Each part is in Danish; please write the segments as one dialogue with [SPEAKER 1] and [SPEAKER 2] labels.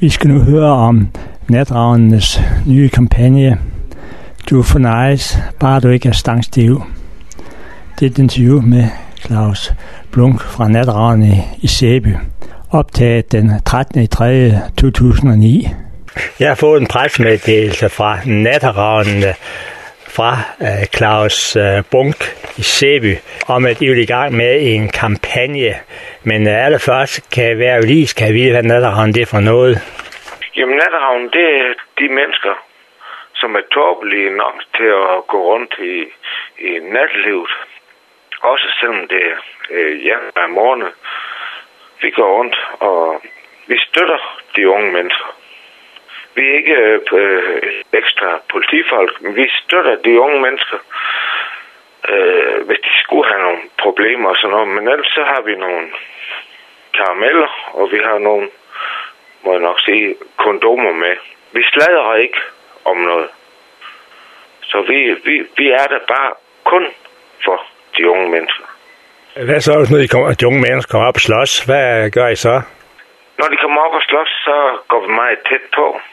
[SPEAKER 1] Vi skal nu høre om Natravnenes nye kampagne Du fornejes, bare du ikke er stangstiv. Det er et interview med Claus Blunk fra Natravnene i Sæby, optaget den 13.3.2009. Jeg har fået en pressemeddelelse fra Natravnene fra Claus Blunk i Sæby, om at I vil i gang med en kampagne. Men allerførst kan være jo lige skal vide, hvad Natravnen det er for noget.
[SPEAKER 2] Jamen Natravnen, det er de mennesker, som er tåbelige nok til at gå rundt i natlivet. Også selvom det er januar måned. Vi går rundt, og vi støtter de unge mennesker. Vi er ikke ekstra politifolk, men vi støtter de unge mennesker, hvis de skulle have nogle problemer og sådan noget. Men ellers så har vi nogle karameller, og vi har nogle, må jeg nok sige, kondomer med. Vi sladrer ikke om noget. Så vi er der bare kun for de unge mennesker.
[SPEAKER 1] Hvad så, når de unge mennesker kommer op og slås? Hvad gør I så?
[SPEAKER 2] Når de kommer op og slås, så går vi meget tæt på.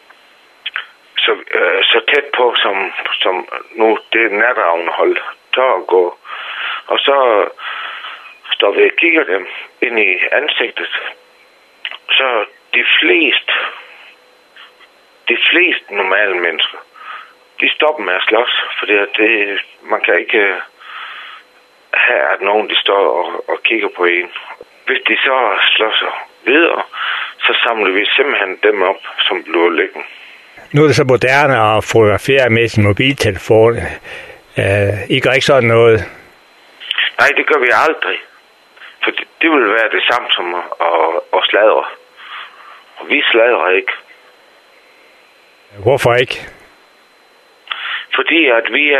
[SPEAKER 2] Så tæt på, som nu det Natravnehold tør at gå. Og så står vi og kigger dem ind i ansigtet. Så de fleste normale mennesker, de stopper med at slås, fordi man kan ikke have, at nogen de står og kigger på en. Hvis de så slår sig videre, så samler vi simpelthen dem op, som bliver liggende.
[SPEAKER 1] Nu er det så moderne at fotografere med sin mobiltelefon. I gør ikke sådan noget?
[SPEAKER 2] Nej, det gør vi aldrig. For det vil være det samme som at sladre. Og vi sladrer ikke.
[SPEAKER 1] Hvorfor ikke?
[SPEAKER 2] Fordi at vi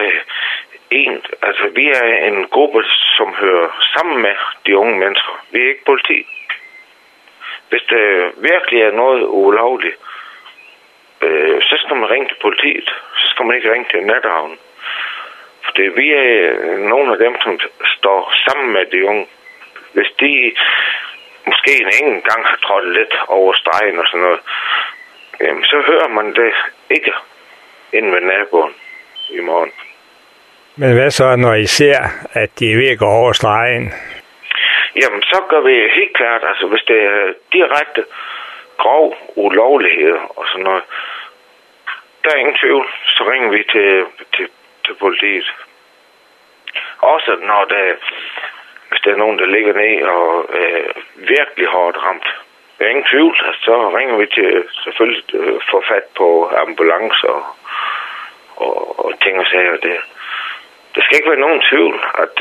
[SPEAKER 2] er en gruppe, som hører sammen med de unge mennesker. Vi er ikke politi. Hvis det virkelig er noget ulovligt, så skal man ringe til politiet. Så skal man ikke ringe til Natravnen. For vi er nogle af dem, som står sammen med de unge. Hvis de måske en enkelt gang har trådt lidt over stregen og sådan noget, så hører man det ikke inde ved naboen i morgen.
[SPEAKER 1] Men hvad så, når I ser, at de er ved at gå over stregen?
[SPEAKER 2] Jamen, så gør vi helt klart, altså hvis det er direkte grov ulovlighed og sådan noget, der er ingen tvivl, så ringer vi til politiet. Også når hvis der er nogen, der ligger ned og virkelig hårdt ramt. Der er ingen tvivl, altså, så ringer vi til selvfølgelig få fat på ambulance og ting og sager der. Der skal ikke være nogen tvivl, at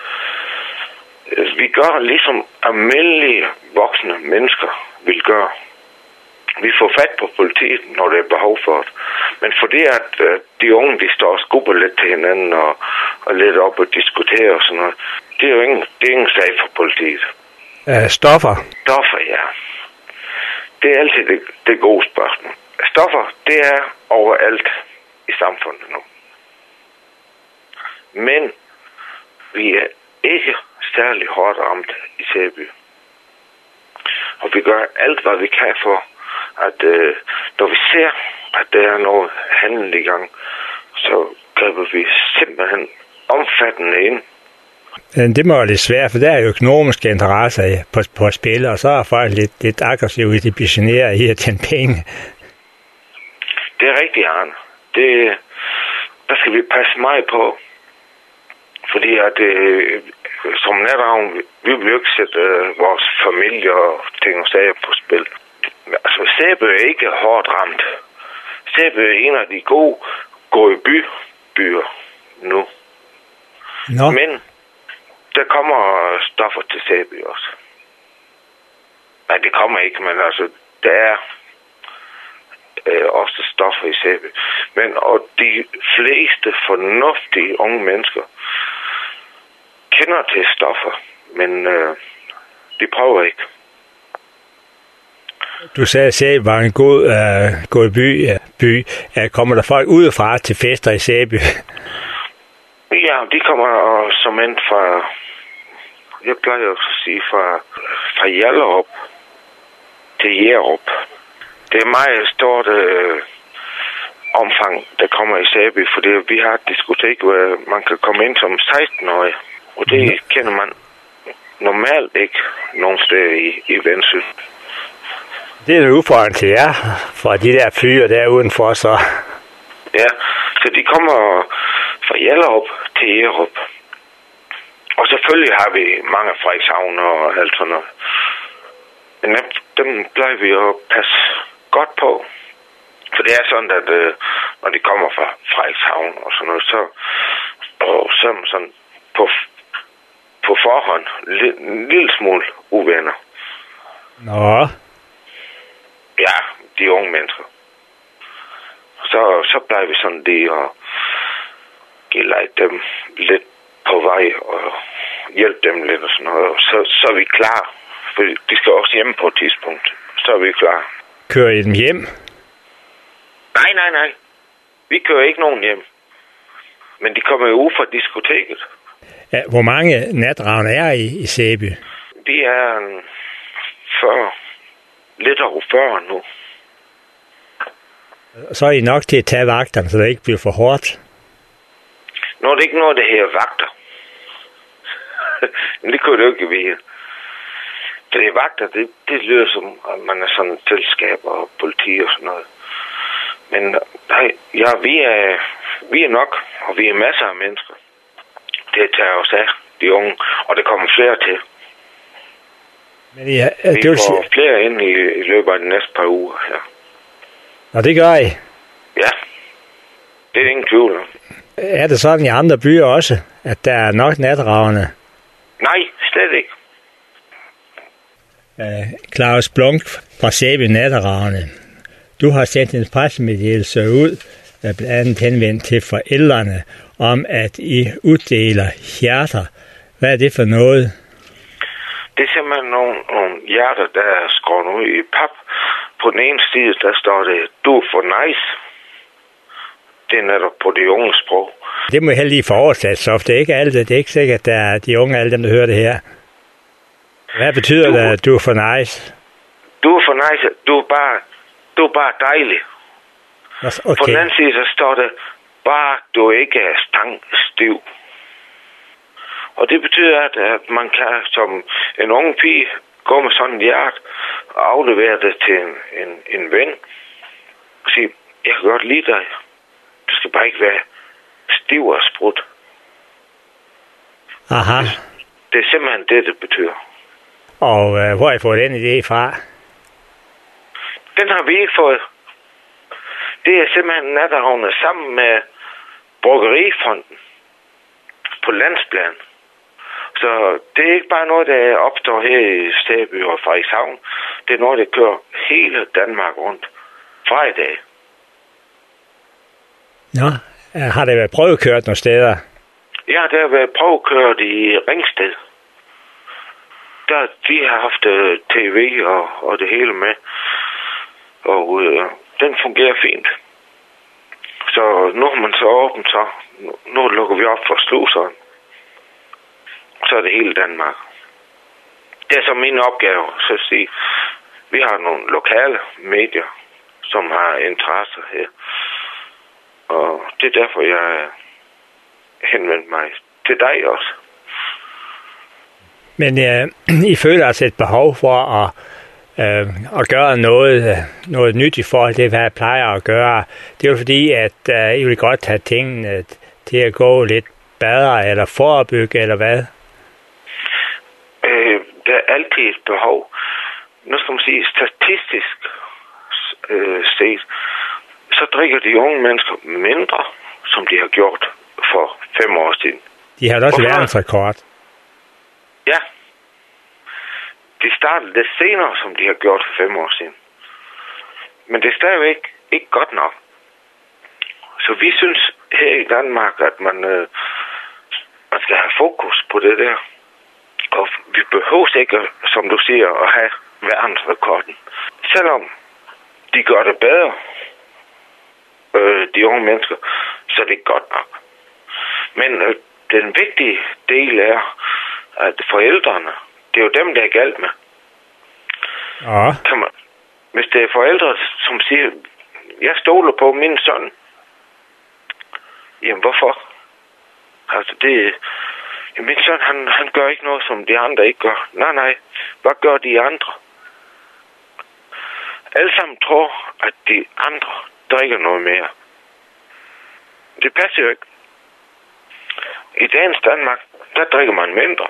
[SPEAKER 2] vi gør ligesom almindelige voksne mennesker vil gøre. Vi får fat på politiet, når der er behov for det. Men fordi at de unge, de står og skubber lidt til hinanden og lidt op og diskuterer og sådan noget, det er jo ingen sag for politiet.
[SPEAKER 1] Stoffer?
[SPEAKER 2] Stoffer, ja. Det er altid det gode spørgsmål. Stoffer, det er overalt i samfundet nu. Men vi er ikke særlig hårdt ramt i Sæby. Og vi gør alt, hvad vi kan for, at når vi ser, at der er noget handel i gang, så griber vi simpelthen omfattende ind.
[SPEAKER 1] Det må være lidt svært, for der er jo økonomiske interesser på spil, og så er folk lidt aggressive, de bliver generet i at tjene penge.
[SPEAKER 2] Det er rigtigt, Arne. Der skal vi passe meget på. Fordi at som Natravn, vi vil jo ikke sætte vores familie og ting og sager på spil. Altså, Sæby er ikke hårdt ramt. Sæby er en af de gode gå i byer nu.
[SPEAKER 1] Nå.
[SPEAKER 2] Men der kommer stoffer til Sæby også. Nej, det kommer ikke, men altså, der er også stoffer i Sæby. Men og de fleste fornuftige unge mennesker kender til stoffer, men de prøver ikke.
[SPEAKER 1] Du sagde, at Sæby var en god by. Kommer der folk udefra til fester i Sæby?
[SPEAKER 2] Ja, de kommer som end fra, jeg plejer at sige, fra Hjallerup. til Jerup. Det er meget stort omfang, der kommer i Sæby, fordi vi har et diskotek, hvor man kan komme ind som 16-årig. Og det kender man normalt ikke nogen steder i Vendsyssel.
[SPEAKER 1] Det er en udfordring til jer, for de der fyre der udenfor, så.
[SPEAKER 2] Ja, så de kommer fra Hjallerup til Jerup. Og selvfølgelig har vi mange Frederikshavn og alt sådan noget. Men dem plejer vi at passe godt på. For det er sådan, at når de kommer fra Frederikshavn og sådan noget, så er man sådan på forhånd en lille smule uvenner.
[SPEAKER 1] Nå.
[SPEAKER 2] Ja, de unge mennesker. Så plejer vi sådan lige at gelejde dem lidt på vej og hjælpe dem lidt og sådan noget. Så er vi klar. For de skal også hjem på et tidspunkt. Så er vi klar.
[SPEAKER 1] Kører I dem hjem?
[SPEAKER 2] Nej. Vi kører ikke nogen hjem. Men de kommer jo ud fra diskoteket.
[SPEAKER 1] Ja, hvor mange natravne er I Sæby?
[SPEAKER 2] Vi er 40. Lidt over 40 nu.
[SPEAKER 1] Så er I nok til at tage vagterne, så det ikke bliver for hårdt?
[SPEAKER 2] Nå, det er ikke noget, det her vagter. Men det kunne det jo ikke vide. For det er vagter, det lyder som, at man er sådan et selskab og politi og sådan noget. Men nej, ja, vi er nok, og vi er masser af mennesker. Det tager os af, de unge, og der kommer flere til.
[SPEAKER 1] Men ja,
[SPEAKER 2] vi får flere ind i løbet af de næste par uger her.
[SPEAKER 1] Og det gør I?
[SPEAKER 2] Ja, det er ingen tvivl om.
[SPEAKER 1] Er det sådan i andre byer også, at der er nok natravne?
[SPEAKER 2] Nej, slet ikke.
[SPEAKER 1] Claus Blunk fra Sæby Natteravne. Du har sendt en pressemeddelelse ud, blandt andet henvendt til forældrene, om at I uddeler hjerter. Hvad er det for noget?
[SPEAKER 2] Det er simpelthen nogle hjerter, der er skåret ud i pap. På den ene side, der står det, du er for nice. Det er netop på det unge sprog.
[SPEAKER 1] Det må jeg lige få oversat, så det er ikke alt det. Det er ikke sikkert, at der er de unge, alle dem, der hører det her. Hvad betyder det, at du er for nice?
[SPEAKER 2] Du er for nice. Du er bare dejlig. Okay. På den anden side, så står det, bare du ikke er stangstiv. Og det betyder, at man kan som en ung pige gå med sådan et hjerte og aflevere det til en ven og sige, jeg kan godt lide dig. Du skal bare ikke være stiv og sprut.
[SPEAKER 1] Aha.
[SPEAKER 2] Det er simpelthen det betyder.
[SPEAKER 1] Og hvor har I fået den idé fra?
[SPEAKER 2] Den har vi ikke fået. Det er simpelthen Natteravne sammen med Bryggerifonden på landsplan. Så det er ikke bare noget, der opstår her i Sæby og Frederikshavn. Det er noget, der kører hele Danmark rundt fra i dag.
[SPEAKER 1] Nå, har det været prøvekørt nogle steder?
[SPEAKER 2] Ja, det har været prøvekørt i Ringsted. Der, de har haft tv og det hele med. Og den fungerer fint. Så nu har man så åbent, så nu lukker vi op for sluseren. Så er det hele Danmark. Det er så min opgave, så at sige. Vi har nogle lokale medier, som har interesse her. Og det er derfor, jeg henvendte mig til dig også.
[SPEAKER 1] Men I føler altså et behov for at gøre noget nyt i forhold til, hvad jeg plejer at gøre. Det er jo fordi, at I vil godt have tingene til at gå lidt bedre, eller forebygge, eller hvad?
[SPEAKER 2] Der er altid et behov. Nu skal man sige, statistisk set, så drikker de unge mennesker mindre, som de har gjort for 5 år siden.
[SPEAKER 1] De har også verdensrekord.
[SPEAKER 2] Ja. De startede det senere, som de har gjort for 5 år siden. Men det er stadigvæk ikke godt nok. Så vi synes her i Danmark, at man skal have fokus på det der. Og vi behøver ikke, som du siger, at have verdensrekorden. Selvom de gør det bedre, de unge mennesker, så er det ikke godt nok. Men den vigtige del er, at forældrene, det er jo dem, der er galt med.
[SPEAKER 1] Ja.
[SPEAKER 2] hvis det er forældre, som siger, jeg stoler på min søn, jamen hvorfor? Altså min søn, han gør ikke noget, som de andre ikke gør. Nej, hvad gør de andre? Alle sammen tror, at de andre drikker noget mere. Det passer jo ikke. I dagens Danmark, der drikker man mindre.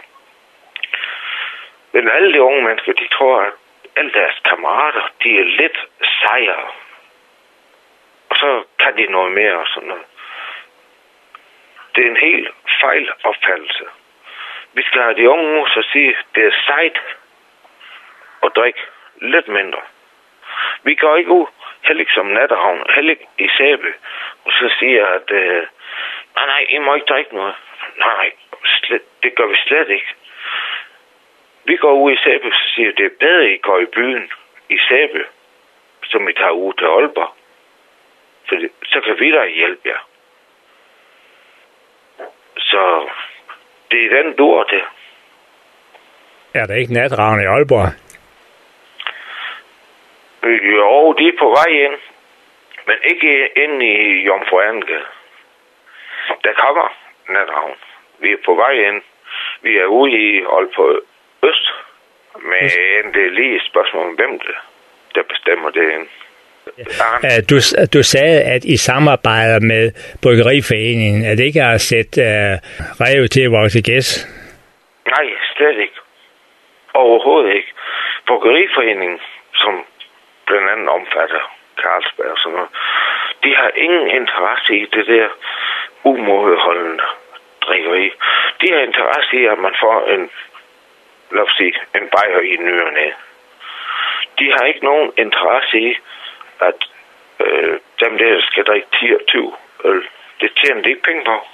[SPEAKER 2] Men alle de unge mennesker, de tror, at alle deres kammerater, de er lidt sejere. Og så kan de noget mere og sådan noget. Det er en helt fejl opfattelse. Vi skal have de unge nu så sige, det er sejt at drikke lidt mindre. Vi går ikke ud, heller ikke som Natterhavn, heller ikke i Sæby, og så siger at, nej, I må ikke drikke noget. Nej, det gør vi slet ikke. Vi går ud i Sæby, og siger, det er bedre, I går i byen i Sæby, som I tager ud til Aalborg. For så kan vi da hjælpe jer. Så det er den dur til.
[SPEAKER 1] Er der ikke Natterhavn i Aalborg?
[SPEAKER 2] Jo, de er på vej ind. Men ikke ind i Jomfru Anegade. Der kommer Natterhavn. Vi er på vej ind. Vi er ude i Aalborg Øst. Men det er lige et spørgsmål om, hvem det, der bestemmer det ind.
[SPEAKER 1] Ja. Du sagde, at I samarbejder med Bryggeriforeningen. Er det ikke at sætte rev til at vokse gæs?
[SPEAKER 2] Nej, slet ikke. Overhovedet ikke. Bryggeriforeningen, som blandt andet omfatter Carlsberg og sådan noget, de har ingen interesse i det der umådeholdende drikkeri. De har interesse i, at man får en bajer i ny og næ. De har ikke nogen interesse i, at dem der skal drikke 10-20 øl. Det tjener de ikke penge på.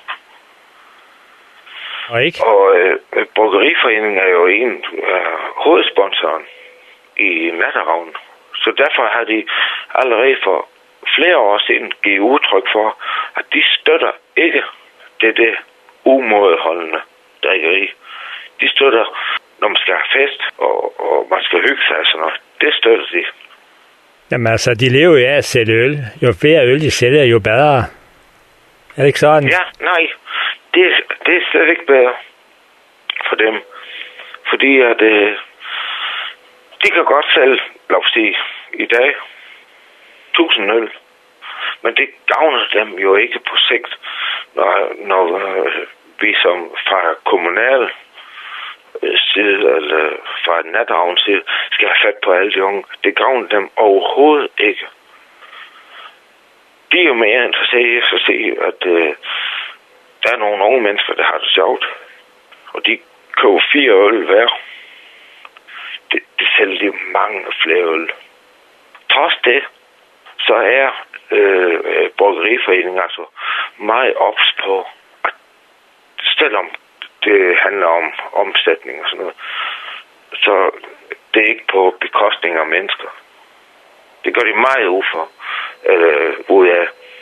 [SPEAKER 2] Og Bryggeriforeningen er jo en hovedsponsoren i Natterhavn. Så derfor har de allerede for flere år siden givet udtryk for, at de støtter ikke det umådeholdende drikkeri. De støtter, når man skal have fest, og man skal hygge sig og sådan noget. Det støtter de.
[SPEAKER 1] Jamen altså, de lever jo af at sælge øl. Jo flere øl de sælger, jo bedre. Er det ikke sådan?
[SPEAKER 2] Ja, nej. Det er slet ikke bedre for dem. Fordi at de kan godt sælge, lad os sige, i dag 1000 øl. Men det gavner dem jo ikke på sigt, når vi som fra kommunal side, eller fra Natterhavns side, skal have fat på alle de unge. Det gavner dem overhovedet ikke. De er jo mere interesseret i at se, at der er nogle unge mennesker, der har det sjovt. Og de køber 4 øl hver. Det sælger de mange flere øl. Trods det, så er Bryggeriforeningen altså meget ops på, at selvom det handler om omsætning og sådan noget, så det er ikke på bekostning af mennesker. Det gør de meget ud af.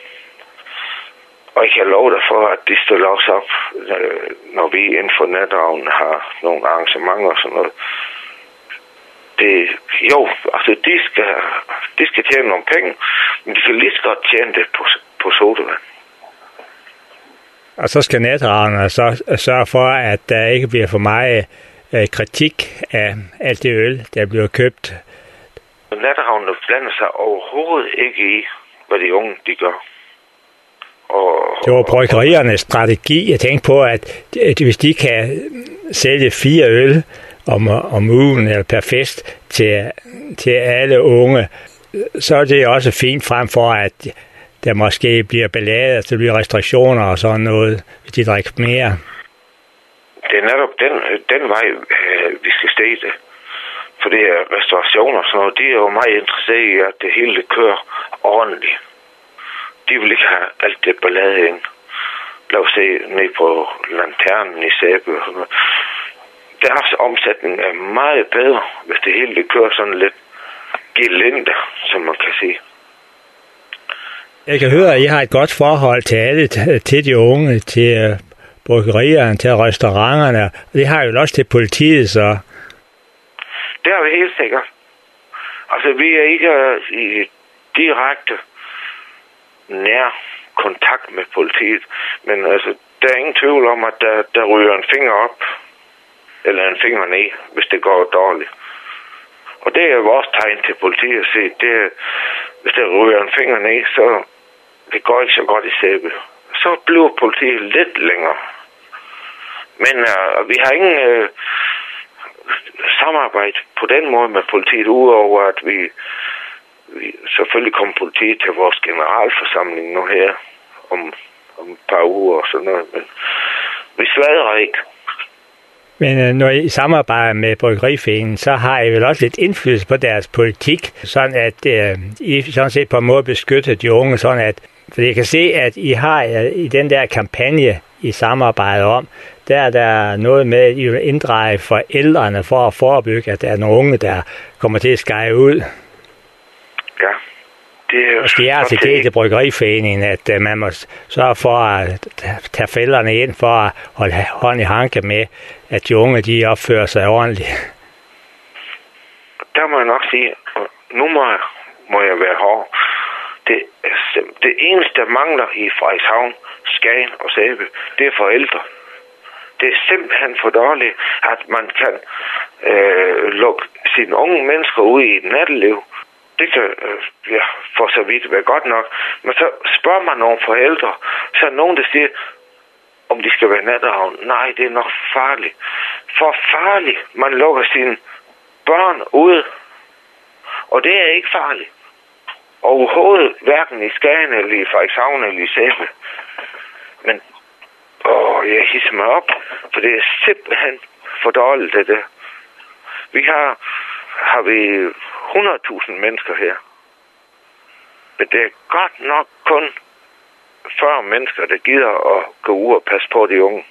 [SPEAKER 2] Og jeg kan love dig for, at de stiller også op, når vi inden for Natterhavn har nogle arrangementer og sådan noget. De skal tjene nogle penge, men de kan lige så godt tjene det på sodavand.
[SPEAKER 1] Og så skal Natterhavn så sørge for, at der ikke bliver for meget kritik af alt det øl, der bliver købt.
[SPEAKER 2] Natterhavn blander sig overhovedet ikke i, hvad de unge de gør.
[SPEAKER 1] Det var bryggeriernes strategi. Jeg tænkte på, at hvis de kan sælge 4 øl om ugen eller per fest til alle unge, så er det også fint frem for, at der måske bliver ballade, at der bliver restriktioner og sådan noget, hvis de drikker mere.
[SPEAKER 2] Det er netop den vej, vi skal stede. For det er restaurationer og sådan noget, de er jo meget interesserede i, at det hele kører ordentligt. De vil ikke have alt det ballade ind. Lad os se ned på lanternen i Sæby og sådan noget. Deres omsætning er meget bedre, hvis det hele det kører sådan lidt gelinde, som man kan sige.
[SPEAKER 1] Jeg kan høre, at I har et godt forhold til alle, til de unge, til bryggerierne, til restauranterne. Det har jo også til politiet, så.
[SPEAKER 2] Det har vi helt sikkert. Altså, vi er ikke i direkte nær kontakt med politiet, men altså, der er ingen tvivl om, at der ryger en finger op, eller en finger ned, hvis det går dårligt. Og det er vores tegn til politiet at se, hvis der ryger en finger ned, så det går ikke så godt i Sæby. Så bliver politiet lidt længere. Men vi har ingen samarbejde på den måde med politiet, udover at vi selvfølgelig kommer politiet til vores generalforsamling nu her om et par uger og sådan noget. Men vi sladrer ikke.
[SPEAKER 1] Men når I samarbejder med Bryggeriforeningen, så har I vel også lidt indflydelse på deres politik, sådan at I sådan set på en måde beskytter de unge, sådan at, for jeg kan se, at I har i den der kampagne, I samarbejder om, der er der noget med, at I vil inddrage forældrene for at forebygge, at der er nogle unge, der kommer til at skære ud.
[SPEAKER 2] Ja.
[SPEAKER 1] Og det er altså det til Bryggeriforeningen, at man må sørge for at tage forældrene ind for at holde hånd i hanke med, at de unge de opfører sig ordentligt.
[SPEAKER 2] Der må jeg nok sige, nu må jeg være hård. Det eneste, der mangler i Frederikshavn, Skagen og Sæby, det er forældre. Det er simpelthen for dårligt, at man kan lukke sine unge mennesker ud i et natteliv. Det kan for så vidt være godt nok. Men så spørger man nogle forældre, så er nogen, der siger, om de skal være natteravn. Nej, det er nok farligt. For farligt. Man lukker sine børn ud. Og det er ikke farligt. Overhovedet, hverken i Skagen eller i Frederikshavn eller i Sæby. Men jeg hisser mig op, for det er simpelthen for dårligt, det der. Vi har vi 100.000 mennesker her. Men det er godt nok kun 40 mennesker, der gider at gå ud og passe på de unge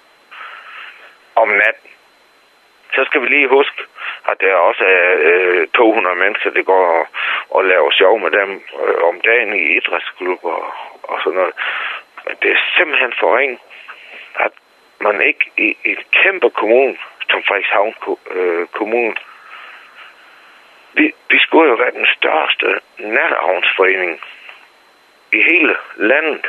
[SPEAKER 2] om natten. Så skal vi lige huske, at der også er 200 mennesker, der går og laver sjov med dem om dagen i idrætsklubber og sådan noget. Men det er simpelthen for ringe, at man ikke i et kæmpe kommune, som Frederikshavn Kommune, vi skulle jo være den største natteravnsforening i hele landet.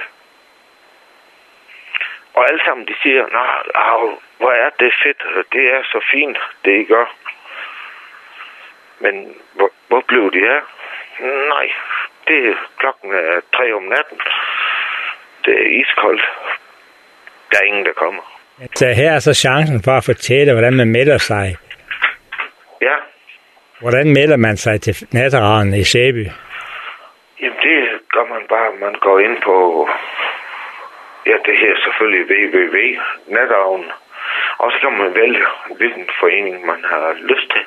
[SPEAKER 2] Og alle sammen, de siger, hvor er det fedt, det er så fint, det I gør. Men hvor blev de her? Nej, det er klokken 3 om natten. Det er iskoldt. Der er ingen, der kommer.
[SPEAKER 1] Så her er så chancen for at fortælle, hvordan man melder sig.
[SPEAKER 2] Ja.
[SPEAKER 1] Hvordan melder man sig til natteravnen i Sæby?
[SPEAKER 2] Jamen, det gør man bare. Man går ind på, det her selvfølgelig www.natteravnen. Og så kan man vælge, hvilken forening man har lyst til.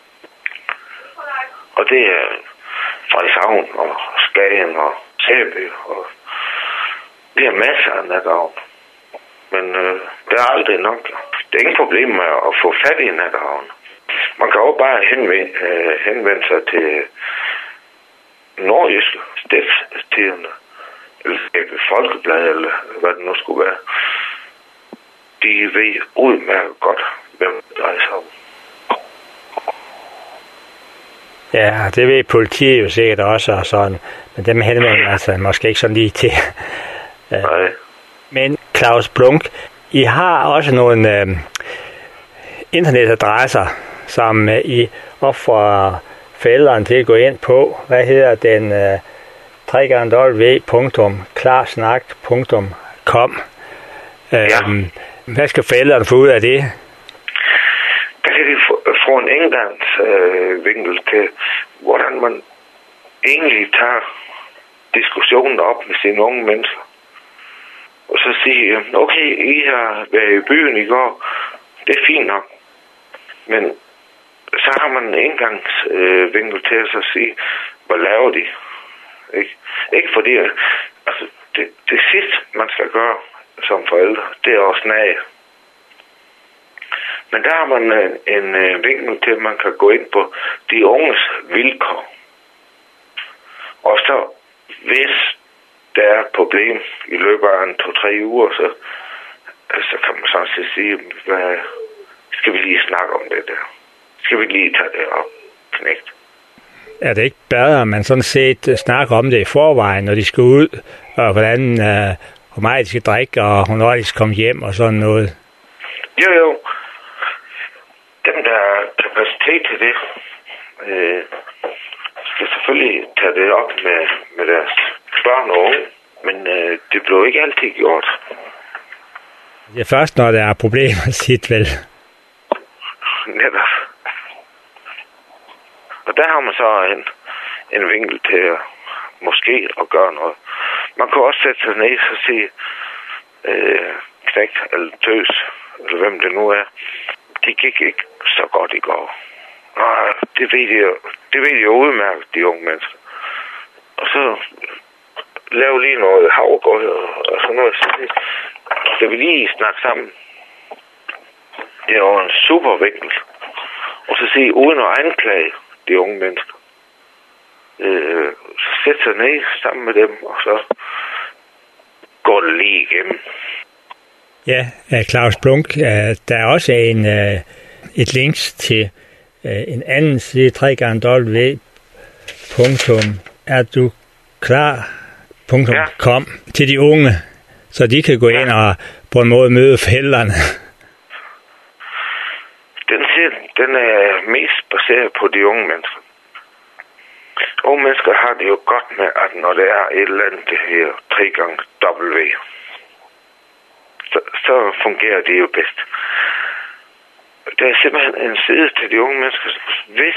[SPEAKER 2] Og det er Frederikshavn og Skagen og Sæby. Og det er masser af natteravn. Men der er aldrig nok. Det er ingen problem med at få fat i natteravn. Man kan også bare henvende sig til Nordjyske Stiftstidende, eller Folkeblad, eller hvad det nu skulle være. De ved udmærket godt, hvem det drejer sig om.
[SPEAKER 1] Ja, det ved politiet jo sikkert også, og sådan. Men dem henvender altså måske ikke sådan lige til.
[SPEAKER 2] Nej.
[SPEAKER 1] Men Claus Blunk, I har også nogle internetadresser, som I opfordrer forældrene til at gå ind på. Hvad hedder den? www.klarsnak.com. Hvad skal forældrene få ud af det?
[SPEAKER 2] Der kan de få en vinkel til, hvordan man egentlig tager diskussionen op med sine unge mennesker. Og så sige, okay, I har været i byen i går, det er fint nok. Men så har man en indgangsvinkel til at så sige, hvad laver de? Ikke fordi, altså det sidste, man skal gøre som forældre, det er at snage. Men der har man en vinkel til, at man kan gå ind på de unges vilkår. Og så, hvis der er et problem i løbet af 2-3 uger, så kan man sådan set sige, skal vi lige snakke om det der? Skal vi lige tage det op, knægt?
[SPEAKER 1] er det ikke bedre, at man sådan set snakker om det i forvejen, når de skal ud, og hvordan, hvor meget de skal drikke, og hvornår de skal komme hjem, og sådan noget?
[SPEAKER 2] Jo. Dem, der har kapacitet til det, skal selvfølgelig tage det op med deres børn og unge, men det bliver ikke altid gjort.
[SPEAKER 1] Det er først, når der er problemer, sit vel.
[SPEAKER 2] Netop. Og der har man så en vinkel til at måske at gøre noget. Man kan også sætte sig ned og sige, knægt eller tøs, eller hvem det nu er, de gik ikke så godt i går. Og det ved de jo udmærket, de unge mennesker. Og så lave lige noget havregrød og sådan noget. Så vi lige snakke sammen. Det er jo en super vinkel. Og så sige, uden at anklage de unge mennesker. Så sætte sig ned sammen med dem, og så går det lige igennem.
[SPEAKER 1] Ja, Claus Blunk, der er også et link til en anden side, www.erduklar.com til de unge, så de kan gå ind og på en måde møde forældrene. Den er mest baseret på de unge mennesker. Unge mennesker har det jo godt med, at når det er et eller andet, det her 3x W, så fungerer det jo bedst. Der er simpelthen en side til de unge mennesker, hvis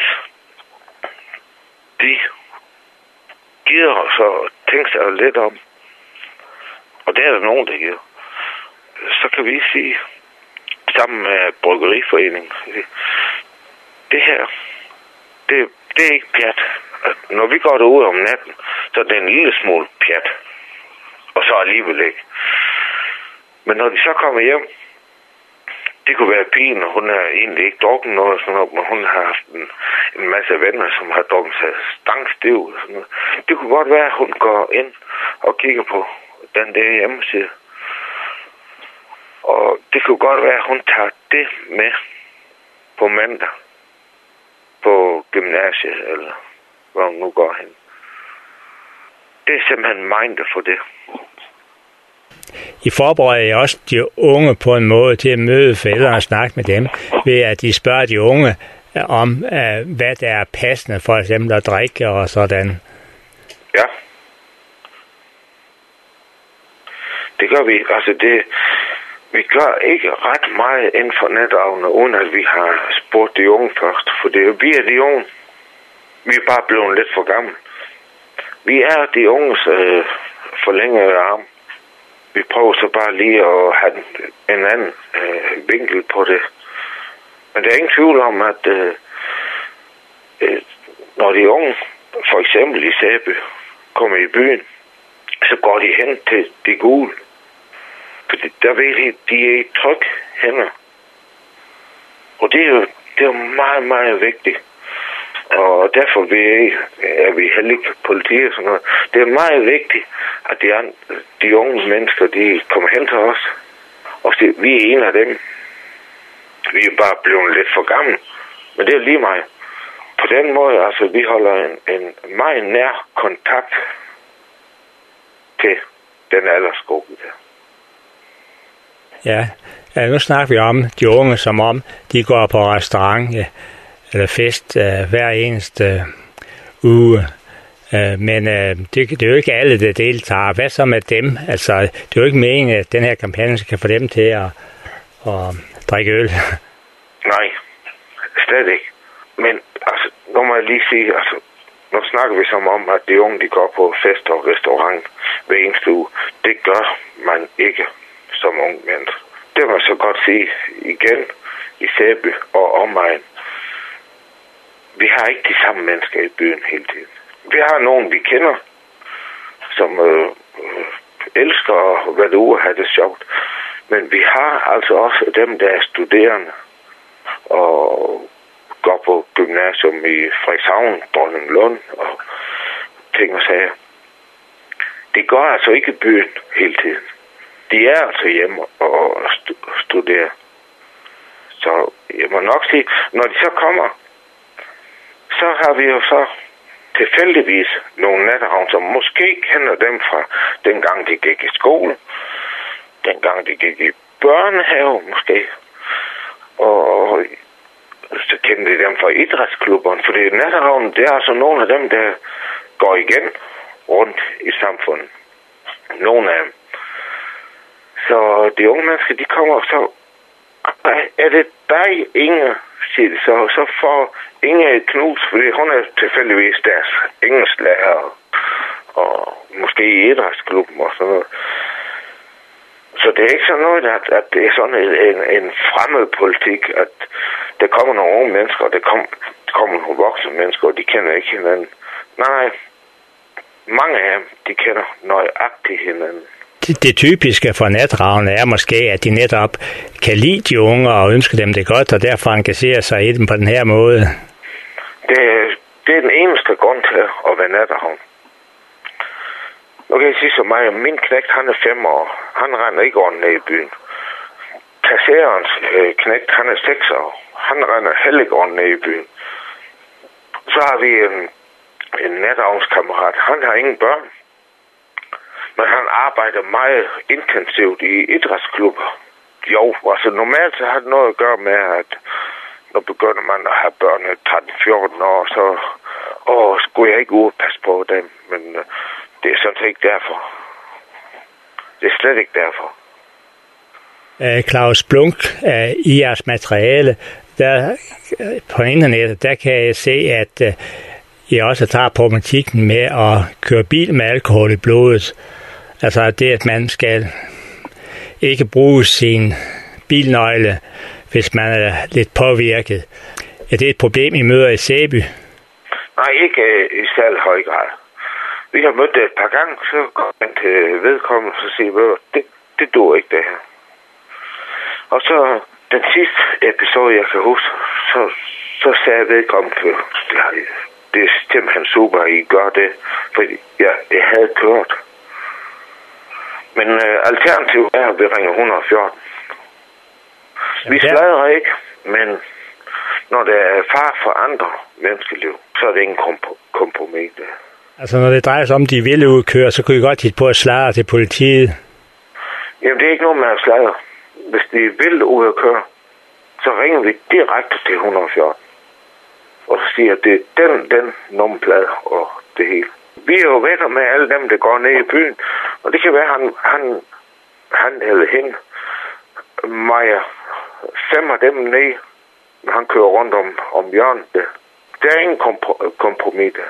[SPEAKER 1] de gider så tænke sig lidt om, og der er der nogen, der gider, så kan vi sige, sammen med Bryggeriforeningen, det her, det er ikke pjat. Når vi går derud om natten, så er det en lille smule pjat, og så alligevel ikke. Men når de så kommer hjem, det kunne være pigen, og hun har egentlig ikke drukket noget, sådan noget, men hun har haft en masse venner, som har drukket sig stangstiv. Sådan noget. Det kunne godt være, at hun går ind og kigger på den der hjemmeside. Og det kunne godt være, at hun tager det med på mandag på gymnasiet, eller hvor hun nu går hen. Det er simpelthen mindet for det. I forbereder også de unge på en måde til at møde forældrene og snakke med dem, ved at de spørger de unge om, hvad der er passende for eksempel at drikke og sådan.
[SPEAKER 2] Ja. Det gør vi. Altså vi gør ikke ret meget inden for netavne, uden at vi har spurgt de unge først. For det er jo vi er de unge. Vi er bare blevet lidt for gamle. Vi er de unges forlængede arm. Vi prøver så bare lige at have en anden vinkel på det. Men der er ingen tvivl om, at når de unge, for eksempel i Sæby, kommer i byen, så går de hen til de gule. Fordi der ved de er i tryg hænder. Og det er jo meget, meget vigtigt. Og derfor er vi heller ikke politi og sådan noget. Det er meget vigtigt, at de unge mennesker, de kommer hen til os. Og vi er en af dem. Vi er bare blevet lidt for gamle. Men det er lige meget. På den måde, altså, vi holder en meget nær kontakt til den aldersgruppe der.
[SPEAKER 1] Ja, nu snakker vi om de unge, som om de går på restaurant eller fest hver eneste uge. Men det er jo ikke alle, der deltager. Hvad så med dem? Altså, det er jo ikke meningen, at den her kampagne kan få dem til at drikke øl.
[SPEAKER 2] Nej, slet ikke. Men altså, nu må jeg lige sige, altså, nu snakker vi som om, at de unge, de går på fest og restaurant hver eneste uge. Det gør man ikke som unge mennesker. Det må jeg så godt sige igen i Sæby og omegn. Vi har ikke de samme mennesker i byen hele tiden. Vi har nogen, vi kender, som elsker at være ude og have det sjovt. Men vi har altså også dem, der er studerende og går på gymnasium i Frederikshavn, Dronninglund og ting og sager. De går altså ikke i byen hele tiden. De er altså hjemme og studerer. Så jeg må nok sige, når de så kommer, så har vi jo så tilfældigvis nogle natteravn, som måske kender dem fra dengang de gik i skole, dengang de gik i børnehave måske, og så kender de dem fra idrætsklubberne, fordi natteravnen, det er altså nogle af dem, der går igen rundt i samfundet. Nogle af dem. Så de unge mennesker, de kommer så, er det dig, Inge, siger de så får Inge et knus, fordi hun er tilfældigvis deres engelsklærer, og måske i idrætsklubben og sådan noget. Så det er ikke sådan noget, at det er sådan en fremmed politik, at der kommer nogle unge mennesker, og der kommer nogle voksne mennesker, og de kender ikke hinanden. Nej, mange af dem, de kender nøjagtigt hinanden.
[SPEAKER 1] Det typiske for natravne er måske, at de netop kan lide de unge og ønsker dem det godt, og derfor engagerer sig i dem på den her måde.
[SPEAKER 2] Det er den eneste grund til at være natravn. Nu kan jeg sige så meget, min knægt, han er 5 år. Han render ikke rundt ned i byen. Kassererens knægt, han er 6 år. Han render heller ikke rundt ned i byen. Så har vi en natavnskammerat. Han har ingen børn. Men han arbejder meget intensivt i idrætsklubber. Jo, altså normalt så har det noget at gøre med, at når begynder man at have børn 13-14 år, så skulle jeg ikke ud og passe på dem. Men det er sådan set ikke derfor. Det er slet ikke derfor.
[SPEAKER 1] Claus Blunk, i jeres materiale, der på internettet, der kan jeg se, at I også tager problematikken med at køre bil med alkohol i blodet. Altså det, at man skal ikke bruge sin bilnøgle, hvis man er lidt påvirket. Er det et problem, I møder i Sæby?
[SPEAKER 2] Nej, ikke i særlig høj grad. Vi har mødt det et par gange, så går man til vedkommende og siger, det duer ikke det her. Og så den sidste episode, jeg kan huske, så sagde vedkommende, det er simpelthen super, at I gør det, fordi jeg havde kørt. Men alternativet er, at vi ringer 114. Vi sladrer ikke, men når der er far for andre menneskeliv, så er det ingen kompromis.
[SPEAKER 1] Altså når det drejer sig om, de ville udkøre, så kunne I godt hitte på at sladre til politiet? Jamen
[SPEAKER 2] det er ikke noget med at sladre. Hvis de vil ud at køre, så ringer vi direkte til 114. Og så siger at det er den nummerplade og det hele. Vi er jo venner med alle dem, der går ned i byen. Og det kan være, han eller hende mejer 5 af dem ned, når han kører rundt om hjørnet. Der er ingen kompromis der.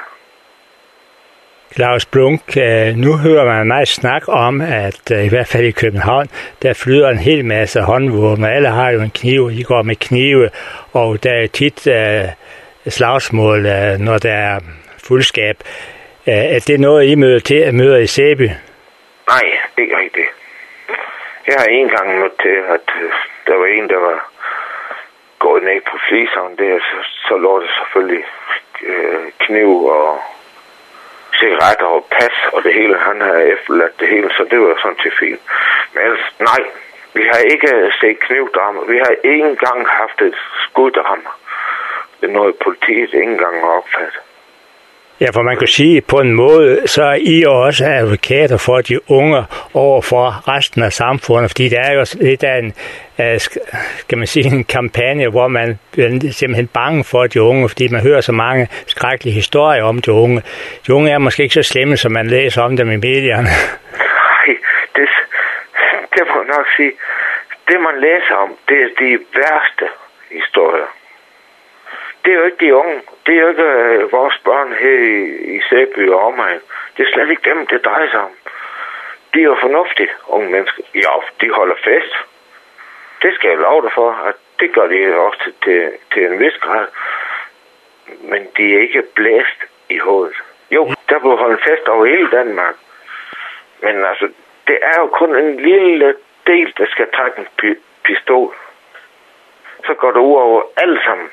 [SPEAKER 1] Claus Blunk, nu hører man meget snak om, at i hvert fald i København, der flyder en hel masse håndvåben. Alle har jo en kniv, de går med knive, og der er tit slagsmål, når der er fuldskab. Er det noget, I møder i Sæby?
[SPEAKER 2] Nej, ikke rigtigt. Jeg har en gang mødt til, at der var en, der var gået ned på fliseren der, så lå det selvfølgelig kniv og cigaretter og pas og det hele. Han havde efterladt det hele, så det var sådan til fint. Men ellers, nej, vi har ikke set knivdrammer. Vi har ikke engang haft et skuddrammer. Det er noget, politiet ikke engang har opfattet.
[SPEAKER 1] Ja, for man kan sige, på en måde, så er I også advokater for de unge over for resten af samfundet, fordi der er jo lidt af en, skal man sige, en kampagne, hvor man er simpelthen bange for de unge, fordi man hører så mange skrækkelige historier om de unge. De unge er måske ikke så slemme, som man læser om dem i medierne.
[SPEAKER 2] Nej, det må jeg nok sige. Det man læser om, det er de værste historier. Det er jo ikke de unge. Det er jo ikke vores børn her i Sæby og omegn. Det er slet ikke dem, det drejer sig om. De er jo fornuftige, unge mennesker. Ja, de holder fest. Det skal jeg love dig for, at det gør de også til en vis grad. Men de er ikke blæst i hovedet. Jo, der bliver holdt fest over hele Danmark. Men altså, det er jo kun en lille del, der skal trække en pistol. Så går det ud over alle sammen.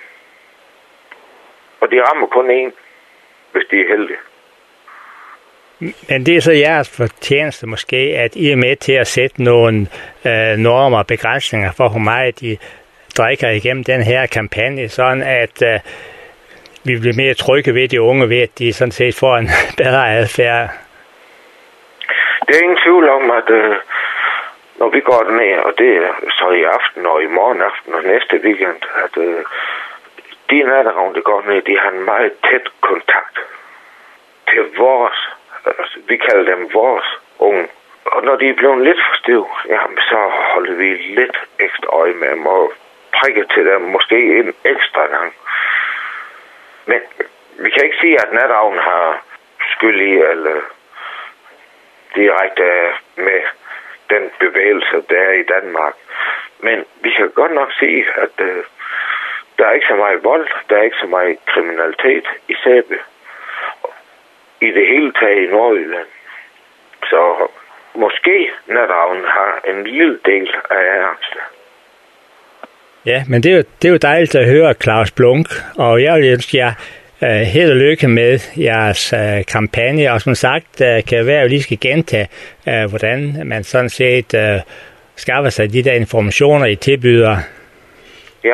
[SPEAKER 2] Og de rammer kun én, hvis de er heldige.
[SPEAKER 1] Men det er så jeres fortjeneste måske, at I er med til at sætte nogle normer og begrænsninger for, hvor meget de drikker igennem den her kampagne, sådan at vi bliver mere trygge ved de unge, ved at de sådan set får en bedre adfærd.
[SPEAKER 2] Det er ingen tvivl om, at når vi går derned, og det er så i aften og i morgen aften og næste weekend, at de natteravne, der går ned, de har en meget tæt kontakt til vores, altså, vi kalder dem vores unge. Og når de er blevet lidt for stiv, jamen, så holder vi lidt ekstra øje med dem og prikker til dem måske en ekstra gang. Men vi kan ikke sige, at natteravnen har skyld i, eller direkte med den bevægelse, der er i Danmark. Men vi kan godt nok sige, at der er ikke så meget vold, der er ikke så meget kriminalitet i Sæby. I det hele taget i Nordjylland. Så måske natteravnen har en lille del af angst.
[SPEAKER 1] Ja, men det er jo dejligt at høre, Claus Blunk, og jeg vil ønske jer held og lykke med jeres kampagne, og som sagt, kan være, at vi lige skal gentage, hvordan man sådan set skaffer sig de der informationer, I tilbyder. Ja.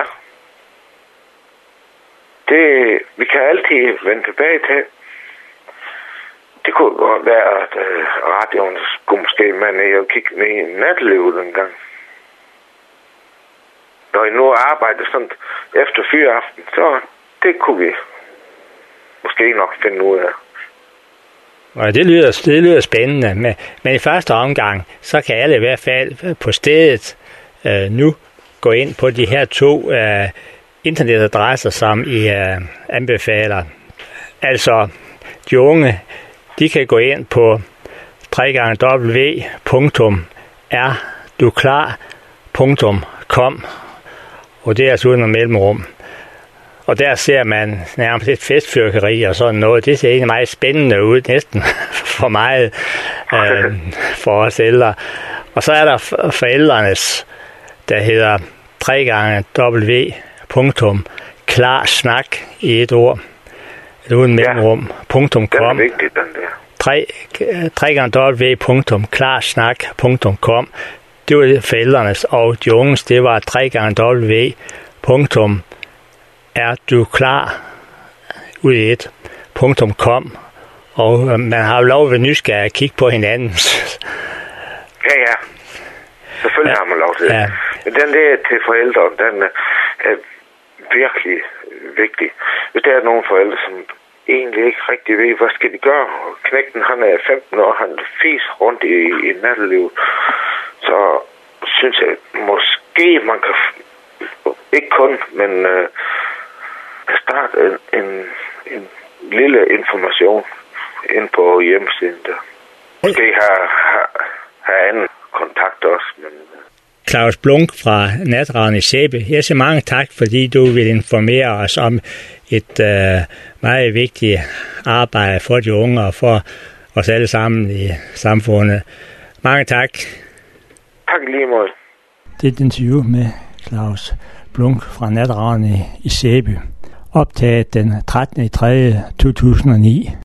[SPEAKER 2] Det, vi kan altid vende tilbage til. Det kunne godt være, at radioen skulle måske man kigge ned i nattelivet en gang. Når I nu arbejder sådan efter 4 aften, så det kunne vi måske nok finde ud af.
[SPEAKER 1] Og det lyder spændende, men i første omgang, så kan alle i hvert fald på stedet nu gå ind på de her 2 internetadresser, som I anbefaler. Altså, de unge, de kan gå ind på www.erduklar.com, og det er altså uden noget mellemrum. Og der ser man nærmest et festfyrkeri og sådan noget. Det ser egentlig meget spændende ud, næsten for meget for os ældre. Og så er der forældrenes, der hedder www.klarsnak i et ord, uden mellemrum, .com.
[SPEAKER 2] Den er vigtig, den der.
[SPEAKER 1] www.klarsnak.com. Det var forældrenes, og de unges, det var www.erduklar.com. Og man har jo lov at være nysgerrig at kigge på hinanden.
[SPEAKER 2] Ja. Selvfølgelig har man lov til det. Ja. Men den der til forældre, den er virkelig vigtig. Hvis der er nogle forældre, som egentlig ikke rigtig ved, hvad skal de gøre? Og knægten, han er 15 år, han fis rundt i nattelivet. Så synes jeg, måske man kan, ikke kun, men starte en lille information ind på hjemmesiden der. Måske har anden kontakt også, men
[SPEAKER 1] Claus Blunk fra Natteravnen i Sæby. Jeg siger mange tak, fordi du vil informere os om et meget vigtigt arbejde for de unge og for os alle sammen i samfundet. Mange tak.
[SPEAKER 2] Tak lige måde.
[SPEAKER 1] Det er et interview med Claus Blunk fra Natteravnen i Sæby, optaget den 13.3.2009.